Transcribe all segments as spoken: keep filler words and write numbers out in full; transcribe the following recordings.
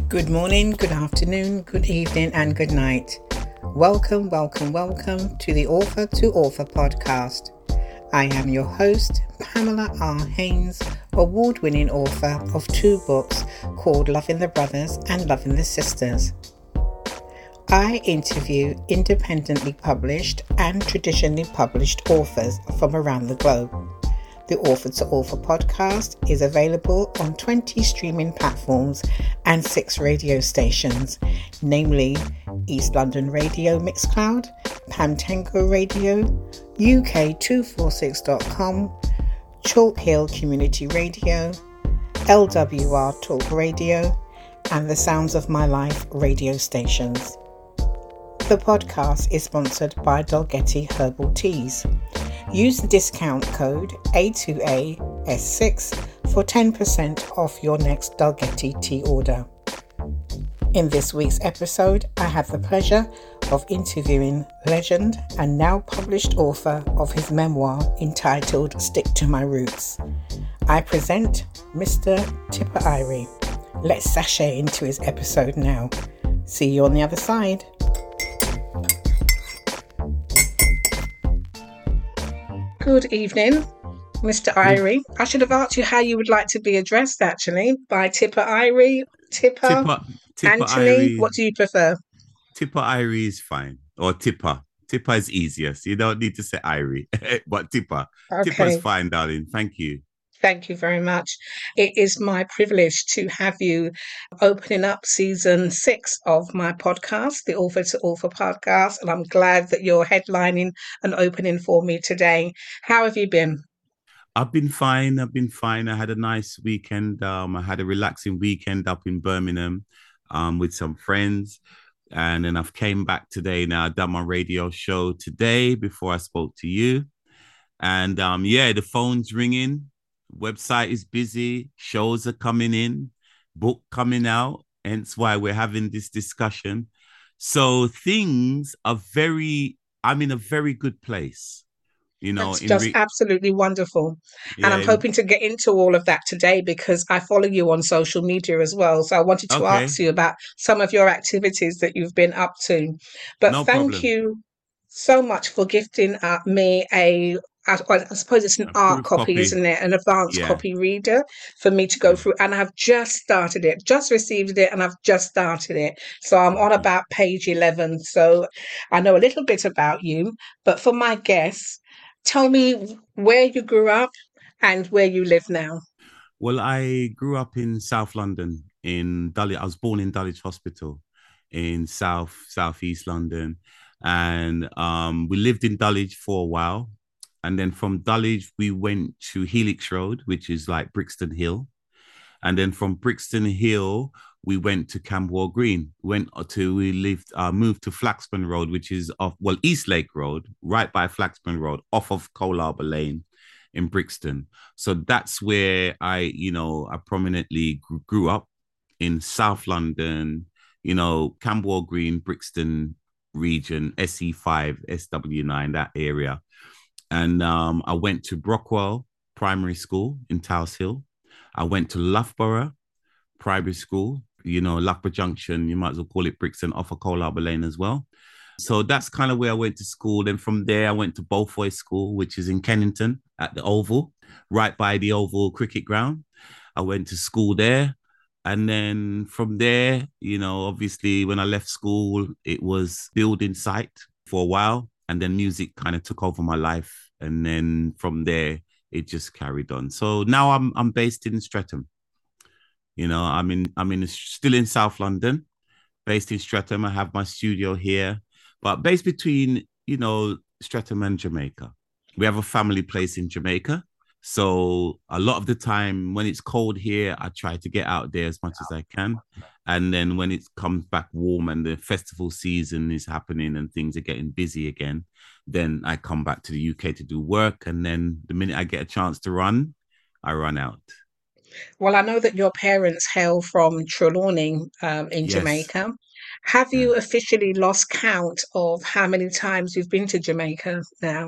Good morning, good afternoon, good evening, and good night. Welcome, welcome, welcome to the Author to Author podcast. I am your host, Pamela R. Haynes, award-winning author of two books called Loving the Brothers and Loving the Sisters. I interview independently published and traditionally published authors from around the globe. The Author to Author podcast is available on twenty streaming platforms and six radio stations, namely East London Radio Mixcloud, Pamtango Radio, U K two forty-six dot com, Chalk Hill Community Radio, L W R Talk Radio, and the Sounds of My Life radio stations. The podcast is sponsored by Dalgety Herbal Teas. Use the discount code A two A S six for ten percent off your next Dalgety tea order. In this week's episode, I have the pleasure of interviewing legend and now published author of his memoir entitled Stick to My Roots. I present Mister Tipper Irie. Let's sashay into his episode now. See you on the other side. Good evening, Mister Irie. I should have asked you how you would like to be addressed, actually, by Tipper Irie, Tipper, Tipper, Tipper Anthony. Irie. What do you prefer? Tipper Irie is fine. Or Tipper. Tipper is easiest. You don't need to say Irie, but Tipper. Okay. Tipper is fine, darling. Thank you. Thank you very much. It is my privilege to have you opening up season six of my podcast, the Author to Author podcast, and I'm glad that you're headlining and opening for me today. How have you been? I've been fine. I've been fine. I had a nice weekend. Um, I had a relaxing weekend up in Birmingham um, with some friends. And then I've came back today now. I've done my radio show today before I spoke to you. And um, yeah, the phone's ringing. Website is busy, shows are coming in, book coming out, hence why we're having this discussion. So things are very, I'm in a very good place, you know. That's in just re- absolutely wonderful. yeah, And I'm in- hoping to get into all of that today because I follow you on social media as well. So I wanted to okay, ask you about some of your activities that you've been up to. But no thank problem. you so much for gifting uh, me a I, I suppose it's an A art proof copy, copy. isn't it? An advanced Yeah. copy reader for me to go Yeah. through. And I've just started it, just received it, and I've just started it. So I'm on about page eleven. So I know a little bit about you. But for my guests, tell me where you grew up and where you live now. Well, I grew up in South London, in Dulwich. I was born in Dulwich Hospital in South, Southeast London. And um, we lived in Dulwich for a while. And then from Dulwich, we went to Helix Road, which is like Brixton Hill. And then from Brixton Hill, we went to Camberwell Green. Went to, we lived, uh, moved to Flaxburn Road, which is off, well, East Lake Road, right by Flaxburn Road, off of Cole Harbour Lane in Brixton. So that's where I, you know, I prominently grew, grew up in South London, you know, Camberwell Green, Brixton region, S E five, S W nine, that area. And um, I went to Brockwell Primary School in Towers Hill. I went to Loughborough Primary School, you know, Loughborough Junction, you might as well call it Brixton, off of Cole Harbour Lane as well. So that's kind of where I went to school. Then from there, I went to Beaufoy School, which is in Kennington at the Oval, right by the Oval Cricket Ground. I went to school there. And then from there, you know, obviously when I left school, it was building site for a while. And then music kind of took over my life. And then from there, it just carried on. So now I'm I'm based in Streatham. You know, I'm in I'm in still in South London, based in Streatham. I have my studio here, but based between, you know, Streatham and Jamaica. We have a family place in Jamaica. So a lot of the time when it's cold here, I try to get out there as much as I can. And then when it comes back warm and the festival season is happening and things are getting busy again, then I come back to the U K to do work. And then the minute I get a chance to run, I run out. Well, I know that your parents hail from Trelawney um, in Yes. Jamaica. Have you officially lost count of how many times you've been to Jamaica now?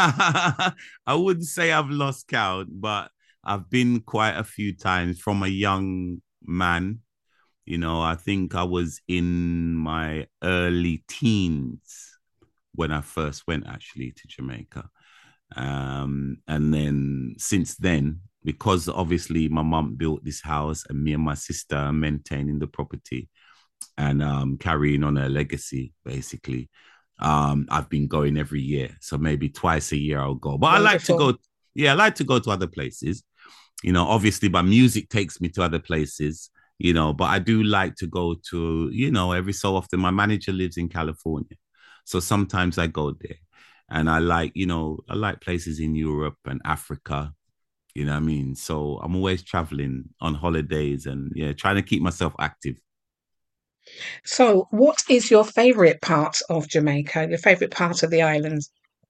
I wouldn't say I've lost count, but I've been quite a few times from a young man You know, I think I was in my early teens when I first went actually to Jamaica. Um, and then since then, because obviously my mum built this house and me and my sister are maintaining the property and um, carrying on her legacy, basically. Um, I've been going every year. So maybe twice a year I'll go. But I like to Wonderful. go, yeah, I like to go to other places. You know, obviously my music takes me to other places, you know, but I do like to go to, you know, every so often. My manager lives in California. So sometimes I go there. And I like, you know, I like places in Europe and Africa, you know what I mean? So I'm always traveling on holidays and yeah, trying to keep myself active. So, what is your favorite part of Jamaica? Your favorite part of the islands?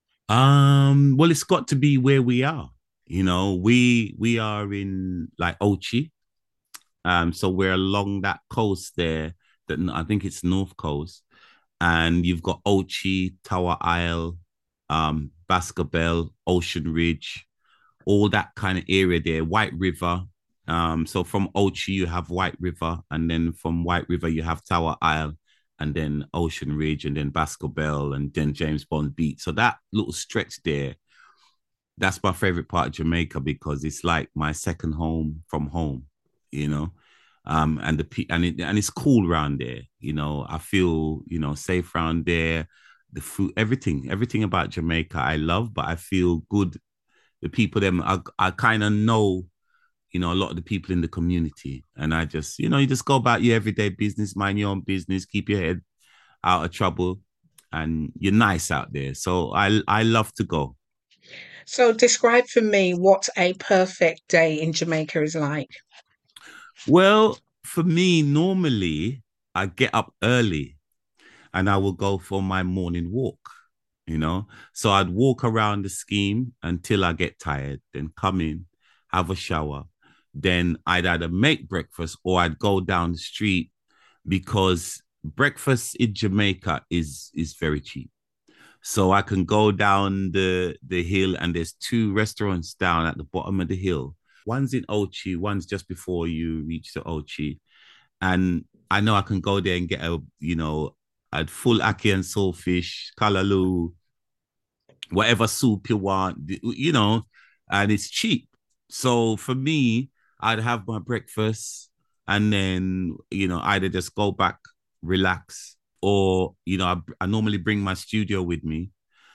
Um, well, it's got to be where we are. You know, we we are in like Ochi. Um, so we're along that coast there. That I think it's North Coast, and you've got Ochi, Tower Isle, um, Baskerville, Ocean Ridge, all that kind of area there. White River. Um, so from Ochi you have White River, and then from White River you have Tower Isle, and then Ocean Ridge, and then Baskerville, and then James Bond Beach. So that little stretch there, that's my favorite part of Jamaica because it's like my second home from home, you know. Um, and the and it and it's cool around there, you know. I feel you know safe around there. The food, everything, everything about Jamaica, I love. But I feel good. The people, them, I, I kind of know, you know, a lot of the people in the community, and I just, you know, you just go about your everyday business, mind your own business, keep your head out of trouble, and you're nice out there. So I I love to go. So, describe for me what a perfect day in Jamaica is like. Well, for me, normally I get up early and I will go for my morning walk, you know. So I'd walk around the scheme until I get tired, then come in, have a shower. Then I'd either make breakfast or I'd go down the street because breakfast in Jamaica is is very cheap. So I can go down the the hill and there's two restaurants down at the bottom of the hill. One's in Ochi, one's just before you reach the Ochi. And I know I can go there and get a, you know, a full ackee and saltfish, kalaloo, whatever soup you want, you know, and it's cheap. So for me, I'd have my breakfast and then, you know, either just go back, relax, or, you know, I, I normally bring my studio with me.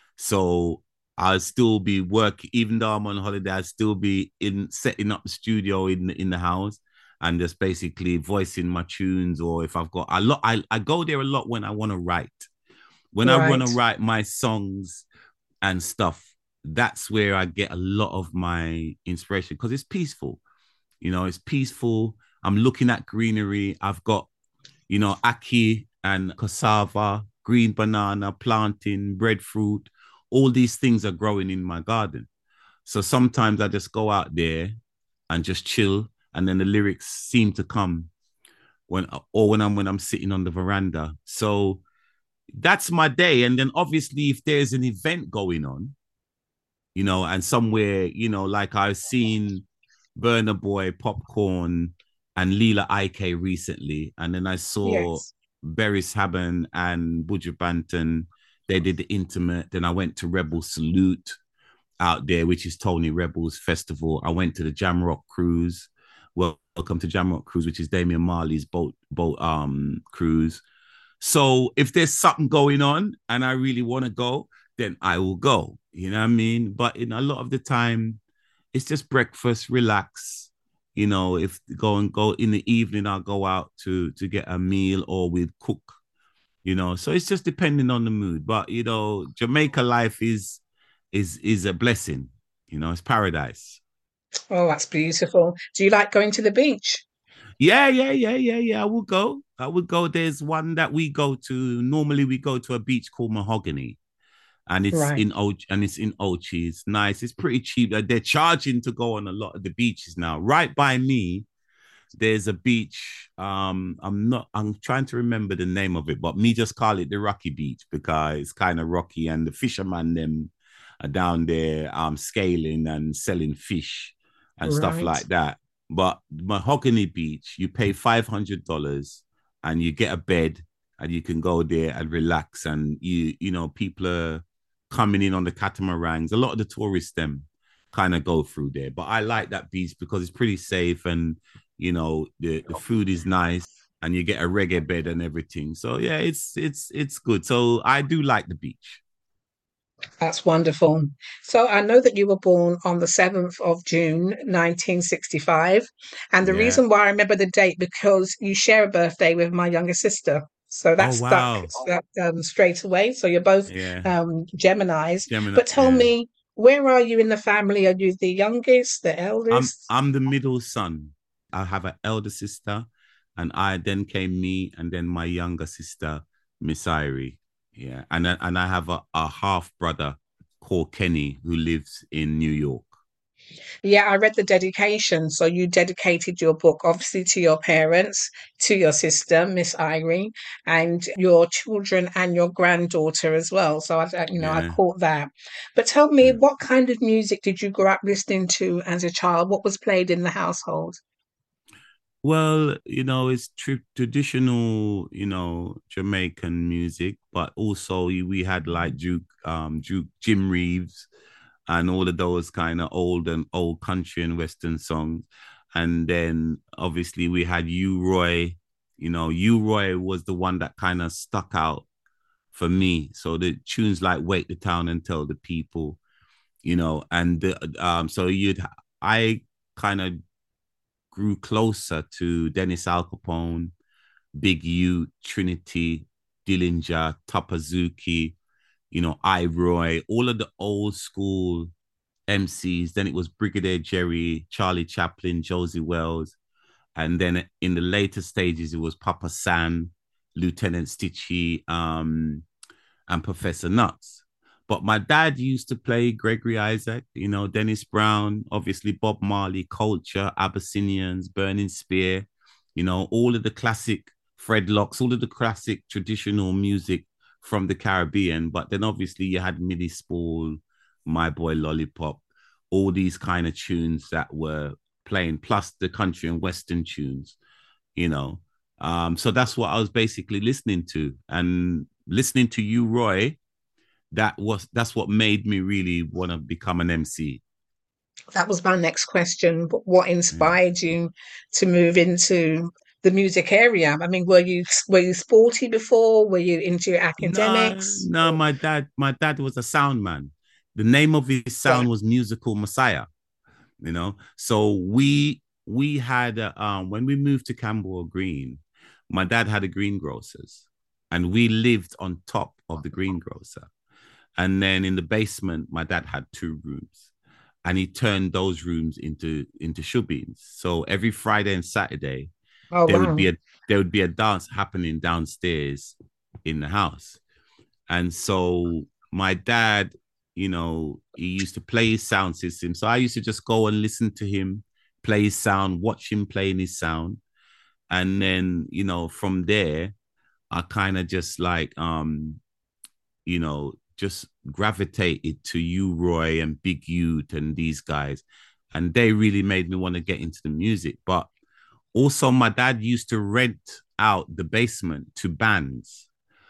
So I'll still be working, even though I'm on holiday, I'll still be in setting up the studio in in the house and just basically voicing my tunes. Or if I've got a lot, I, I go there a lot when I want to write. When I want to Right. write my songs and stuff, that's where I get a lot of my inspiration because it's peaceful. You know, it's peaceful. I'm looking at greenery. I've got, you know, ackee and cassava, green banana, plantain, breadfruit. All these things are growing in my garden. So sometimes I just go out there and just chill, and then the lyrics seem to come when, or when I'm when I'm sitting on the veranda. So that's my day. And then obviously, if there's an event going on, you know, and somewhere, you know, like I've seen Burner Boy, Popcorn, and Leela Ike recently, and then I saw Yes. Beres Hammond and Buju Banton. They did the intimate. Then I went to Rebel Salute out there, which is Tony Rebels Festival. I went to the Jamrock Cruise. Well, welcome to Jamrock Cruise, which is Damian Marley's boat boat um cruise. So if there's something going on and I really want to go, then I will go. You know what I mean? But in a lot of the time, it's just breakfast, relax. You know, if go and go in the evening, I'll go out to to get a meal or we'll cook. You know, so it's just depending on the mood. But you know, Jamaica life is is is a blessing. You know, it's paradise. Oh, that's beautiful. Do you like going to the beach? Yeah, yeah, yeah, yeah, yeah. I will go. I would go. There's one that we go to. Normally, we go to a beach called Mahogany, and it's Right. in Ochi, and it's in Ochi. It's nice. It's pretty cheap. They're charging to go on a lot of the beaches now. Right by me, there's a beach. Um, I'm not. I'm trying to remember the name of it, but me just call it the Rocky Beach because it's kind of rocky, and the fishermen them are down there, um, scaling and selling fish and stuff Right. like that. But Mahogany Beach, you pay five hundred dollars and you get a bed and you can go there and relax. And you, you know, people are coming in on the catamarans. A lot of the tourists them kind of go through there. But I like that beach because it's pretty safe and you know the, the food is nice and you get a reggae bed and everything. So yeah, it's it's it's good. So I do like the beach. That's wonderful. So I know that you were born on the seventh of June, nineteen sixty-five. And the Yeah. reason why I remember the date because you share a birthday with my younger sister. So that Oh stuck wow. that, um, straight away. So you're both Yeah. um, Geminis. Gemini. But tell Yeah. me, where are you in the family? Are you the youngest, the I'm eldest? I'm the middle son. I have an elder sister, and I then came me, and then my younger sister, Miss Irie. Yeah, and then- and I have a, a half brother called Kenny who lives in New York. Yeah, I read the dedication. So you dedicated your book, obviously, to your parents, to your sister, Miss Irene, and your children and your granddaughter as well. So I, I- you know, I Yeah. caught that. But tell me, Yeah. what kind of music did you grow up listening to as a child? What was played in the household? Well, you know, it's tr- traditional, you know, Jamaican music, but also we had like Duke, um, Duke, Jim Reeves, and all of those kind of old and old country and western songs. And then obviously we had U Roy. You know, U Roy was the one that kind of stuck out for me. So the tunes like "Wake the Town and Tell the People," you know, and the, um, so you'd I kind of grew closer to Dennis Al Capone, Big U, Trinity, Dillinger, Topazuki, you know, I Roy, all of the old school M Cs. Then it was Brigadier Jerry, Charlie Chaplin, Josie Wells. And then in the later stages, it was Papa San, Lieutenant Stitchie, um, and Professor Nuts. But my dad used to play Gregory Isaac, you know, Dennis Brown, obviously Bob Marley, Culture, Abyssinians, Burning Spear, you know, all of the classic Fred Locks, all of the classic traditional music from the Caribbean. But then obviously you had Millie Spall, My Boy Lollipop, all these kind of tunes that were playing, plus the country and western tunes, you know. Um, so that's what I was basically listening to. And listening to you, Roy, that was that's what made me really want to become an M C. That was my next question. Wh- What Yeah. inspired you to move into the music area? I mean, were you were you sporty before? Were you into your No, academics? no, my dad, my dad was a sound man. The name of his Right. sound was Musical Messiah, you know. So we we had uh, um when we moved to Camberwell Green, my dad had a greengrocers and we lived on top of the greengrocer. And then in the basement, my dad had two rooms, and he turned those rooms into into shubins. So every Friday and Saturday, Oh, there would wow. be a there would be a dance happening downstairs in the house. And so my dad, you know, he used to play his sound system. So I used to just go and listen to him play his sound, watch him playing his sound. And then, you know, from there, I kind of just like um you know, just gravitated to you, Roy, and Big Youth and these guys. And they really made me want to get into the music. But also, my dad used to rent out the basement to bands.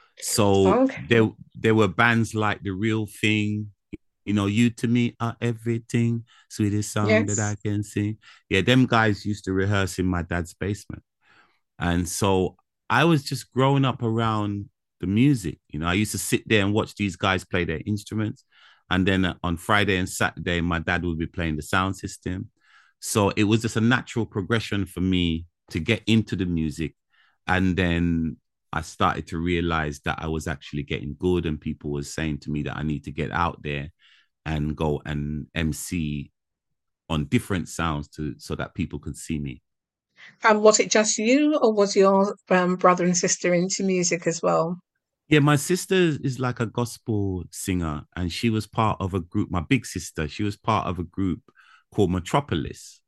So Okay. there, there were bands like The Real Thing, you know, You to Me Are Everything, sweetest song that Yes. I can sing. Yeah, them guys used to rehearse in my dad's basement. And so I was just growing up around the music. You know, I used to sit there and watch these guys play their instruments. And then uh, on Friday and Saturday, my dad would be playing the sound system. So it was just a natural progression for me to get into the music. And then I started to realize that I was actually getting good, and people were saying to me that I need to get out there and go and M C on different sounds to so that people could see me. And was it just you, or was your um, brother and sister into music as well? Yeah, my sister is like a gospel singer, and she was part of a group. My big sister, she was part of a group called Metropolis.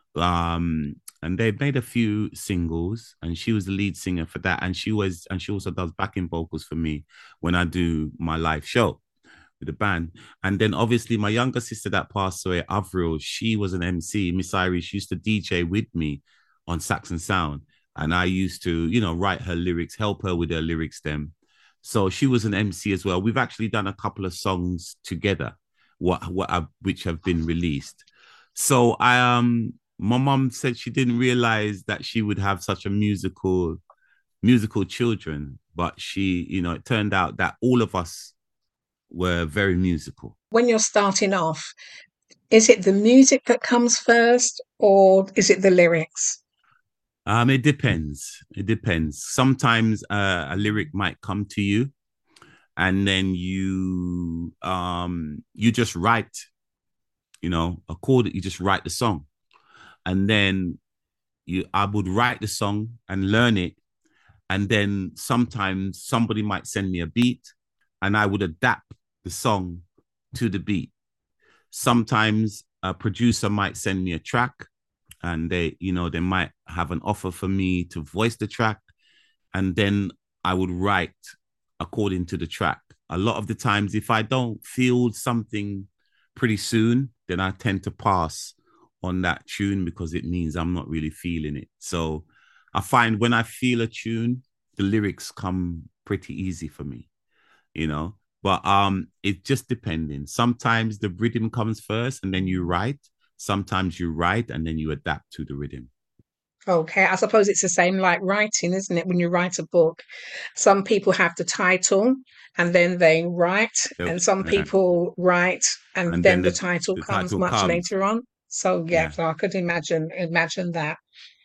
Um, and they made a few singles, and she was the lead singer for that. And she was, and she also does backing vocals for me when I do my live show. with the band. And then obviously my younger sister that passed away, Avril, she was an M C. Miss Irish used to D J with me on Saxon Sound. And I used to, you know, write her lyrics, help her with her lyrics then. So she was an M C as well. We've actually done a couple of songs together, what what have, which have been released. So I um my mom said she didn't realize that she would have such a musical musical children, but she, you know, it turned out that all of us were very musical. When you're starting off, is it the music that comes first or is it the lyrics? Um, it depends. It depends. Sometimes uh, a lyric might come to you, and then you um you just write, you know, a chord. You just write the song, and then you I would write the song and learn it, and then sometimes somebody might send me a beat, and I would adapt the song to the beat. Sometimes a producer might send me a track, and they, you know, they might have an offer for me to voice the track, and then I would write according to the track. A lot of the times, if I don't feel something pretty soon, then I tend to pass on that tune because it means I'm not really feeling it. So I find when I feel a tune, the lyrics come pretty easy for me, you know. But um, it just depending. Sometimes the rhythm comes first and then you write. Sometimes you write and then you adapt to the rhythm. Okay, I suppose it's the same like writing, isn't it? When you write a book, some people have the title and then they write, Yep. and some Yeah. people write and And then then the the, title the comes title much comes. later on. So yeah, Yeah. so I could imagine imagine that.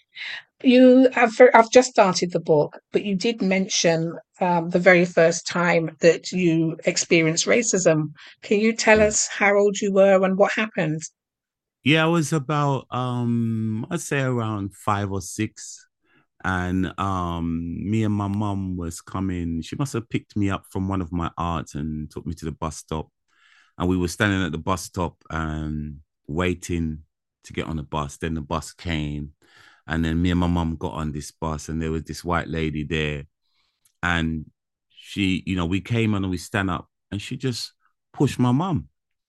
You have I've just started the book, but you did mention um, the very first time that you experienced racism. Can you tell Yeah. us how old you were and what happened? Yeah, I was about um I'd say around five or six. And um me and my mum was coming. She must have picked me up from one of my arts and took me to the bus stop. And we were standing at the bus stop and waiting to get on the bus. Then the bus came. And then me and my mum got on this bus, and there was this white lady there. And she, you know, we came on and we stand up, and she just pushed my mum.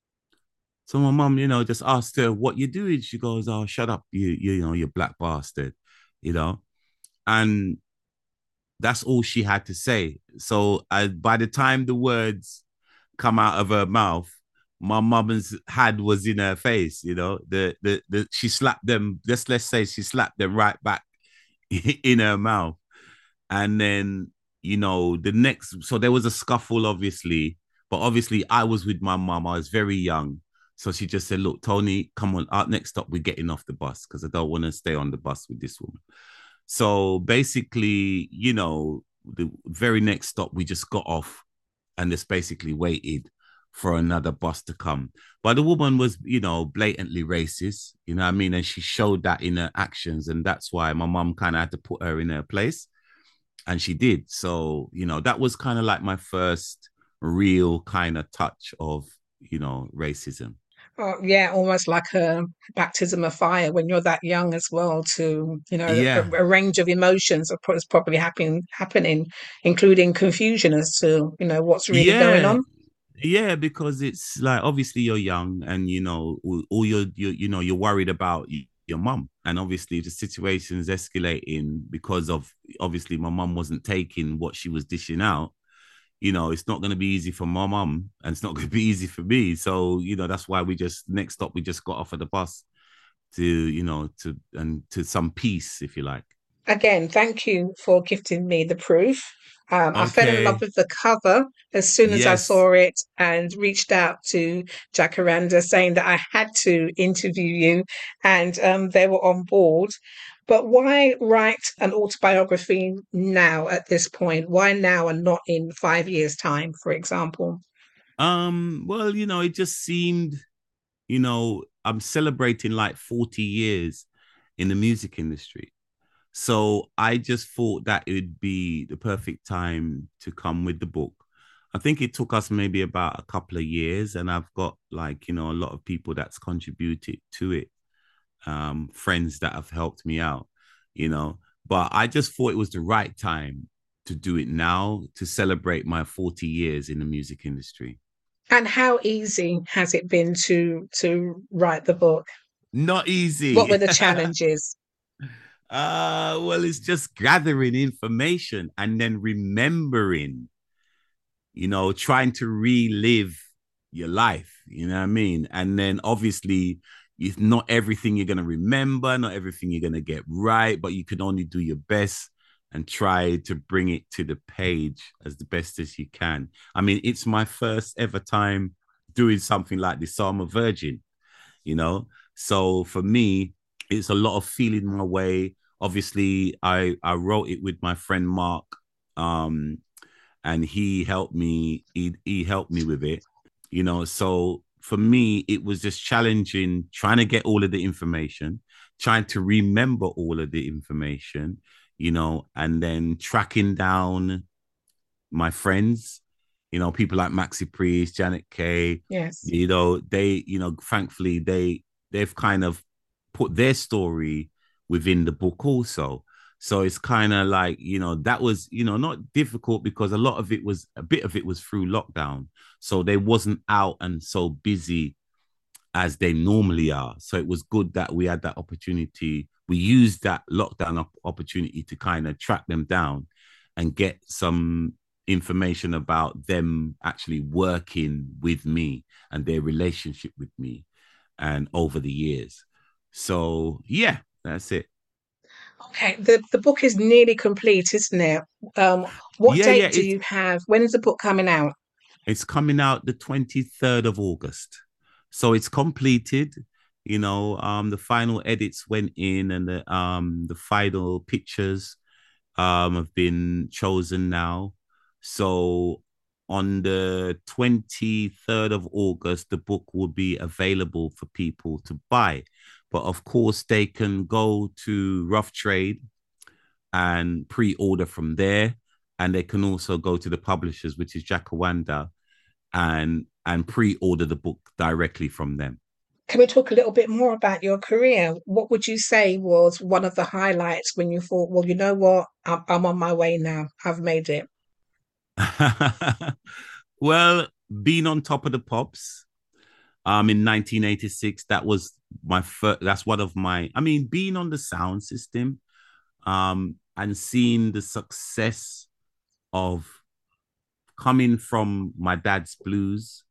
So my mum, you know, just asked her, "What you doing?" She goes, "Oh, shut up, you, you, you know, you black bastard," you know. And that's all she had to say. So I, by the time the words come out of her mouth, my mum's hand was in her face. You know, the the, the she slapped them. Let's let's say she slapped them right back in her mouth, and then, you know, the next. So there was a scuffle, obviously, but obviously I was with my mum. I was very young. So she just said, "Look, Tony, come on. Our next stop, we're getting off the bus because I don't want to stay on the bus with this woman." So basically, you know, the very next stop, we just got off and just basically waited for another bus to come. But the woman was, you know, blatantly racist, you know what I mean? And she showed that in her actions. And that's why my mom kind of had to put her in her place. And she did. So, you know, that was kind of like my first real kind of touch of, you know, racism. Oh, yeah, almost like a baptism of fire when you're that young as well. To you know, a, Yeah. a range of emotions are pro- is probably happening, happening, including confusion as to you know what's really going Yeah. on. Yeah, because it's like obviously you're young and you know all, all you're you, you know you're worried about y- your mum, and obviously the situation's escalating because of obviously my mum wasn't taking what she was dishing out. You know, it's not going to be easy for my mum, and it's not going to be easy for me. So you know that's why we just next stop we just got off of the bus to, you know, to and to some peace, if you like. Again, thank you for gifting me the proof. Um, I fell in love Okay. with the cover as soon as I Yes. saw it and reached out to Jacaranda saying that I had to interview you, and um, they were on board. But why write an autobiography now at this point? Why now and not in five years' time, for example? Um. Well, you know, it just seemed, you know, I'm celebrating like forty years in the music industry. So I just thought that it would be the perfect time to come with the book. I think it took us maybe about a couple of years, and I've got like, you know, a lot of people that's contributed to it, um, friends that have helped me out, you know. But I just thought it was the right time to do it now to celebrate my forty years in the music industry. And how easy has it been to to write the book? Not What easy. were the challenges? Uh, well, it's just gathering information and then remembering, you know, trying to relive your life, you know what I mean? And then obviously, it's not everything you're going to remember, not everything you're going to get right, but you can only do your best and try to bring it to the page as the best as you can. I mean, it's my first ever time doing something like this, so I'm a virgin, you know? So for me, it's a lot of feeling my way. Obviously, I I wrote it with my friend Mark, um, and he helped me. He he helped me with it, you know. So for me, it was just challenging, trying to get all of the information, trying to remember all of the information, you know, and then tracking down my friends, you know, people like Maxi Priest, Janet Kay, Yes. you know, they, you know, thankfully they they've kind of put their story within the book also. So it's kind of like, you know, that was, you know, not difficult because a lot of it was a bit of it was through lockdown. So they wasn't out and so busy as they normally are. So it was good that we had that opportunity. We used that lockdown opportunity to kind of track them down and get some information about them actually working with me and their relationship with me and over the years. So yeah, that's it. Okay, the, the book is nearly complete, isn't it? Um, what Yeah, yeah, date do it's you have? When is the book coming out? it's coming out the twenty-third of August. So it's completed. You know, um, the final edits went in and the um the final pictures um have been chosen now. So on the twenty-third of August, the book will be available for people to buy. But of course, they can go to Rough Trade and pre-order from there. And they can also go to the publishers, which is Jacaranda, and and pre-order the book directly from them. Can we talk a little bit more about your career? What would you say was one of the highlights when you thought, well, you know what, I'm, I'm on my way now. I've made it. Well, being on Top of the Pops um in nineteen eighty-six, that was my first, that's one of my, I mean, being on the sound system um and seeing the success of coming from my dad's blues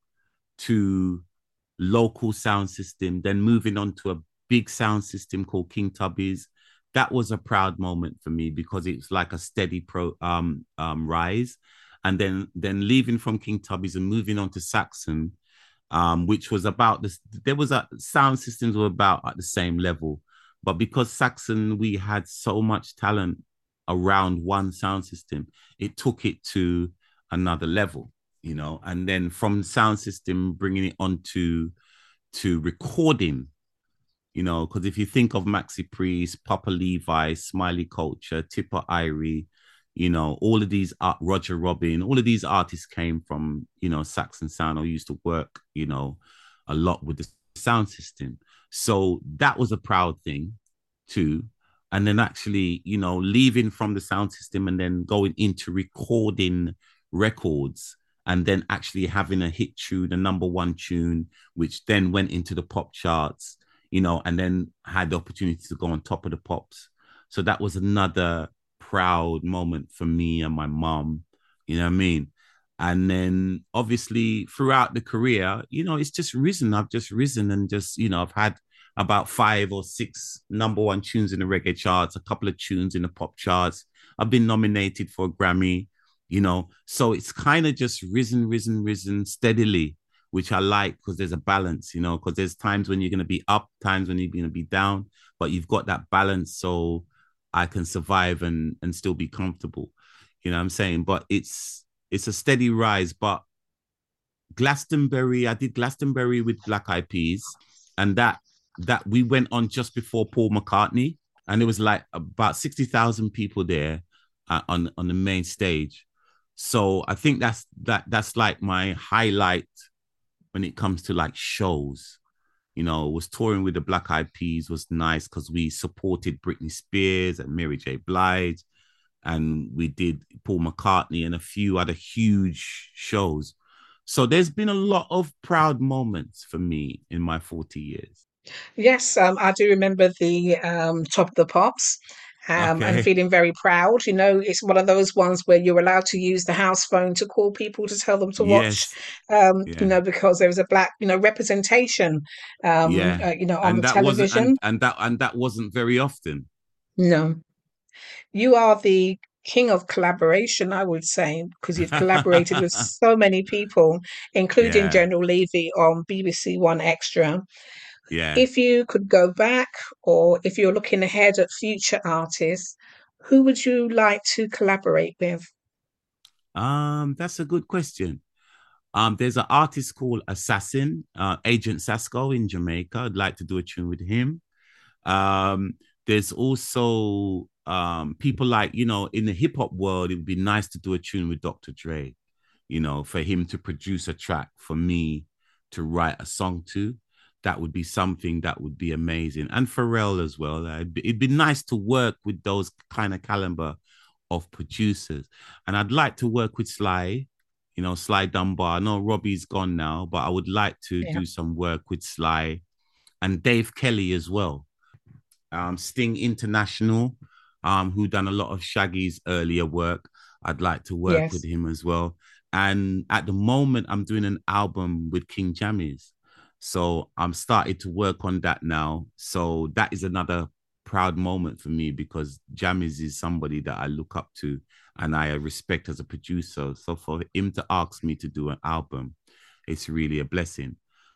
to local sound system, then moving on to a big sound system called King Tubby's. That was a proud moment for me because it's like a steady pro um, um rise. And then then leaving from King Tubby's and moving on to Saxon, um, which was about this. There was a sound systems were about at the same level, but because Saxon we had so much talent around one sound system, it took it to another level, you know. And then from sound system, bringing it onto to recording, you know, because if you think of Maxi Priest, Papa Levi, Smiley Culture, Tipper Irie, you know, all of these art, Roger Robin, all of these artists came from, you know, Saxon Sound. I used to work, you know, a lot with the sound system. So that was a proud thing too. And then actually, you know, leaving from the sound system and then going into recording records and then actually having a hit tune, a number one tune, which then went into the pop charts, you know, and then had the opportunity to go on Top of the Pops. So that was another proud moment for me and my mom, you know what I mean? And then obviously throughout the career, you know, it's just risen. I've just risen and just, you know, I've had about five or six number one tunes in the reggae charts, a couple of tunes in the pop charts. I've been nominated for a Grammy, you know. So it's kind of just risen, risen, risen steadily, which I like because there's a balance, you know, because there's times when you're going to be up, times when you're going to be down, but you've got that balance so I can survive and and still be comfortable. You know what I'm saying? But it's it's a steady rise. But Glastonbury, I did Glastonbury with Black Eyed Peas, and that that we went on just before Paul McCartney, and it was like about sixty thousand people there uh, on on the main stage. So I think that's that that's like my highlight when it comes to like shows. You know, was touring with the Black Eyed Peas was nice because we supported Britney Spears and Mary J. Blige, and we did Paul McCartney and a few other huge shows. So there's been a lot of proud moments for me in my forty years. Yes, um, I do remember the um, Top of the Pops. Um, and Okay. feeling very proud. You know, it's one of those ones where you're allowed to use the house phone to call people to tell them to watch, Yes. um, you Yeah. know, because there was a black, you know, representation, um, Yeah. uh, you know, on And the that wasn't and television. and that and that wasn't very often. No, you are the king of collaboration, I would say, because you've collaborated with so many people, including Yeah. General Levy on B B C One Extra. Yeah. If you could go back, or if you're looking ahead at future artists, who would you like to collaborate with? Um, that's a good question. Um, there's an artist called Assassin, uh, Agent Sasco in Jamaica. I'd like to do a tune with him. Um, there's also um people like, you know, in the hip hop world, it would be nice to do a tune with Doctor Dre, you know, for him to produce a track for me to write a song to. That would be something that would be amazing. And Pharrell as well. Uh, It'd be, it'd be nice to work with those kind of caliber of producers. And I'd like to work with Sly, you know, Sly Dunbar. I know Robbie's gone now, but I would like to Yeah. do some work with Sly and Dave Kelly as well. Um, Sting International, um, who done a lot of Shaggy's earlier work. I'd like to work with Yes. him as well. And at the moment, I'm doing an album with King Jammies. So I'm started to work on that now. So that is another proud moment for me because Jammies is somebody that I look up to and I respect as a producer. So for him to ask me to do an album, it's really a blessing.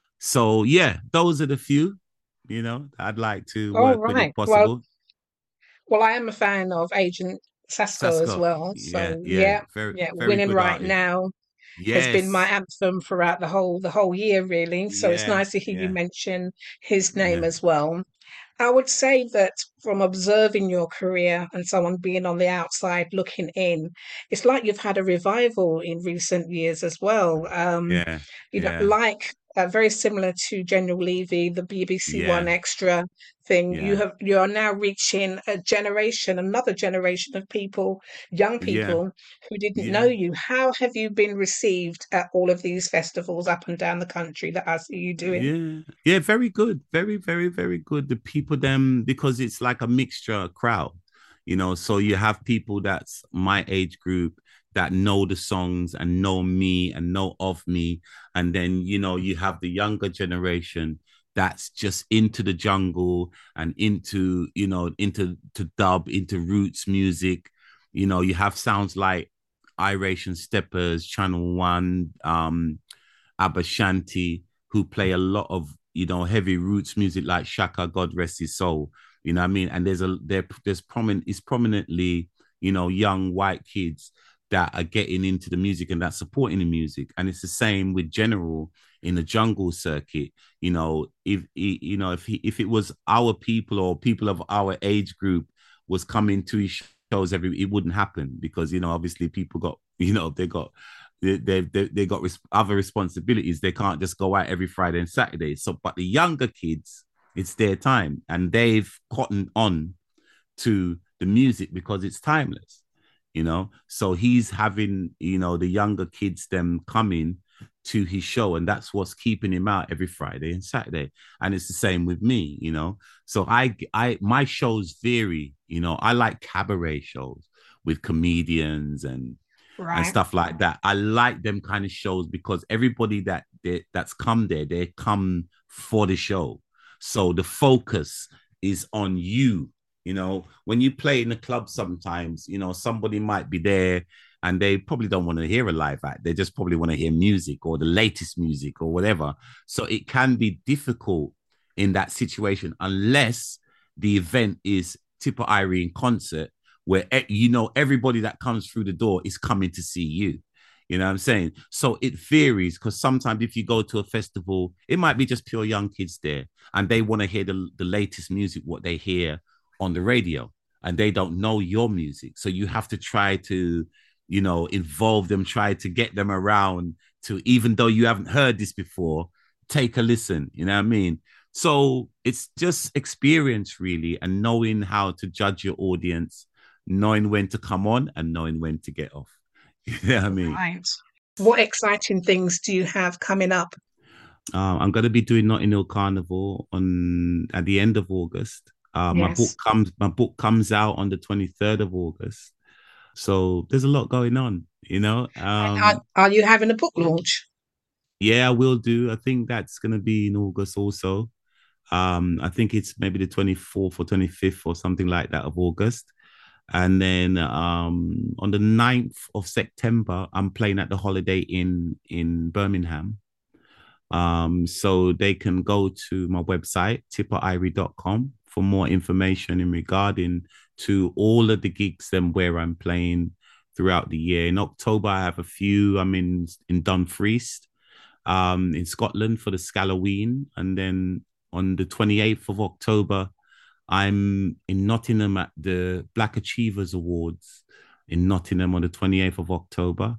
So yeah, those are the few, you know, I'd like to All work with right. if Well, possible. well, I am a fan of Agent Sasco as Sasko, well. yeah, So yeah, yeah, very, yeah, very winning good right artist. now has been my Yes, anthem throughout the whole the whole year, really. So it's yeah, nice to hear you yeah, mention his name yeah, as well. I would say that from observing your career and someone being on the outside looking in, it's like you've had a revival in recent years as well. Um, yeah, you know, yeah, like uh, very similar to General Levy, the B B C One yeah, Extra thing. You yeah, have you are now reaching a generation, another generation of people, young yeah, people who didn't know yeah. you. How have you been received at all of these festivals up and down the country that I see you doing? Yeah, yeah, very good. Very, very, very good. The people them because it's like a mixture crowd, you know. So you have people that's my age group that know the songs and know me and know of me. And then, you know, you have the younger generation that's just into the jungle and into, you know, into to dub, into roots music. You know, you have sounds like Iration Steppers, Channel One, um, Abashanti, who play a lot of, you know, heavy roots music like Shaka, God rest his soul. You know what I mean? And there's a there there's prominent is prominently, you know, young white kids that are getting into the music and that supporting the music. And it's the same with General in the jungle circuit. You know, if you know, if he if it was our people or people of our age group was coming to his shows every, it wouldn't happen because, you know, obviously people got, you know, they got they they they, they got res- other responsibilities. They can't just go out every Friday and Saturday. So, but the younger kids, it's their time, and they've cottoned on to the music because it's timeless. You know, so he's having, you know, the younger kids them coming to his show, and that's what's keeping him out every Friday and Saturday. And it's the same with me, you know. So I I my shows vary. You know, I like cabaret shows with comedians and and Right. stuff like that. I like them kind of shows because everybody that they, that's come there, they come for the show. So the focus is on you. You know, when you play in the club, sometimes you know somebody might be there and they probably don't want to hear a live act. They just probably want to hear music or the latest music or whatever. So it can be difficult in that situation unless the event is Tipper Irie in concert where you know everybody that comes through the door is coming to see you. You know what I'm saying? So it varies because sometimes if you go to a festival, it might be just pure young kids there and they want to hear the, the latest music, what they hear on the radio, and they don't know your music. So you have to try to, you know, involve them, try to get them around to, even though you haven't heard this before, take a listen. You know what I mean? So it's just experience really and knowing how to judge your audience, knowing when to come on and knowing when to get off. You know what I mean? Right. What exciting things do you have coming up? Uh, I'm going to be doing Notting Hill Carnival on at the end of August. Uh, my book Yes. comes my book comes out on the twenty-third of August. So there's a lot going on, you know. And are, Um, are you having a book launch? yeah, I will do. I think that's going to be in August also. Um, I think it's maybe the twenty-fourth or twenty-fifth or something like that of August. And then um, on the ninth of September, I'm playing at the Holiday Inn in Birmingham. Um, so they can go to my website, tipper irie dot com, for more information in regarding to all of the gigs and where I'm playing throughout the year. In October, I have a few. I'm in in Dumfries, um, in Scotland for the Scalloween, and then on the twenty-eighth of October, I'm in Nottingham at the Black Achievers Awards in Nottingham on the twenty-eighth of October.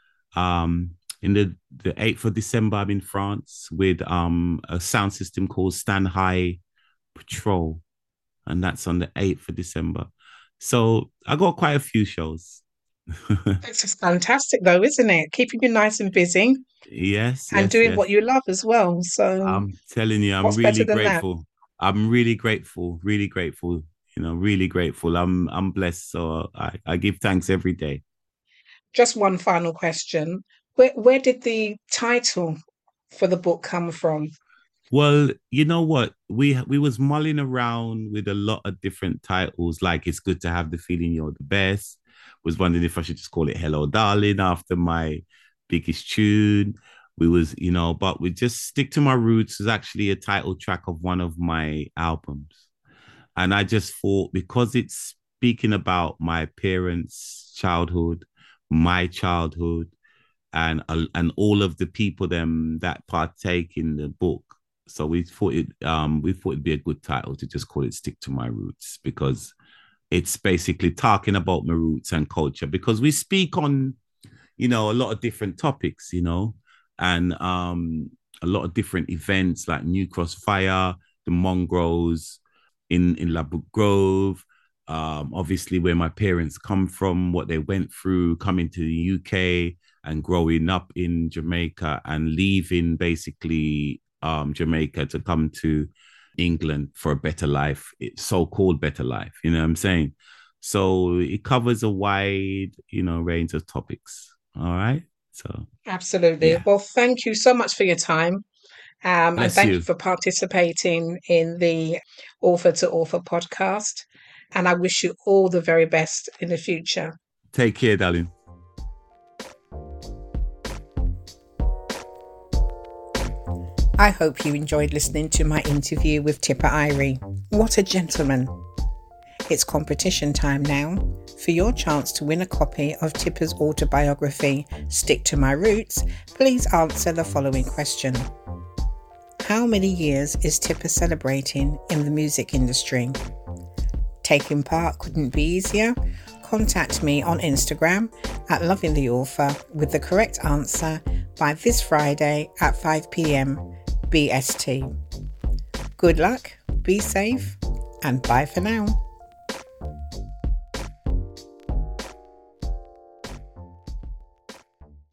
Um, in the, the eighth of December, I'm in France with um, a sound system called Stand High Patrol, and that's on the eighth of December. So I got quite a few shows. It's just fantastic, though, isn't it? Keeping you nice and busy Yes, and yes, doing what yes. you love as well. So, I'm telling you, I'm what's better really than that? grateful. I'm really grateful, really grateful, you know, really grateful. I'm I'm blessed. So I, I give thanks every day. Just one final question. Where where did the title for the book come from? Well, you know what? We we was mulling around with a lot of different titles, like It's Good to Have the Feeling You're the Best. Was wondering if I should just call it Hello Darling after my biggest tune. We was, you know, but we just Stick to My Roots is actually a title track of one of my albums. And I just thought because it's speaking about my parents' childhood, my childhood, and uh, and all of the people them that partake in the book. So we thought it um we thought it'd be a good title to just call it Stick to My Roots, because it's basically talking about my roots and culture, because we speak on, you know, a lot of different topics, you know, and um a lot of different events like New Cross Fire, the Mongrels in in Ladbroke Grove, um, obviously where my parents come from, what they went through coming to the U K and growing up in Jamaica and leaving basically um, Jamaica to come to England for a better life, so-called better life. You know what I'm saying? So it covers a wide, you know, range of topics. All right. So Absolutely. yeah, Well, thank you so much for your time. Um, and bless thank you you. for participating in the Author to Author podcast. And I wish you all the very best in the future. Take care, darling. I hope you enjoyed listening to my interview with Tipper Irie. What a gentleman. It's competition time now. For your chance to win a copy of Tipper's autobiography, Stick to My Roots, please answer the following question. How many years is Tipper celebrating in the music industry? Taking part couldn't be easier. Contact me on Instagram at Loving the Author with the correct answer by this Friday at five p.m. B S T. Good luck, be safe, and bye for now.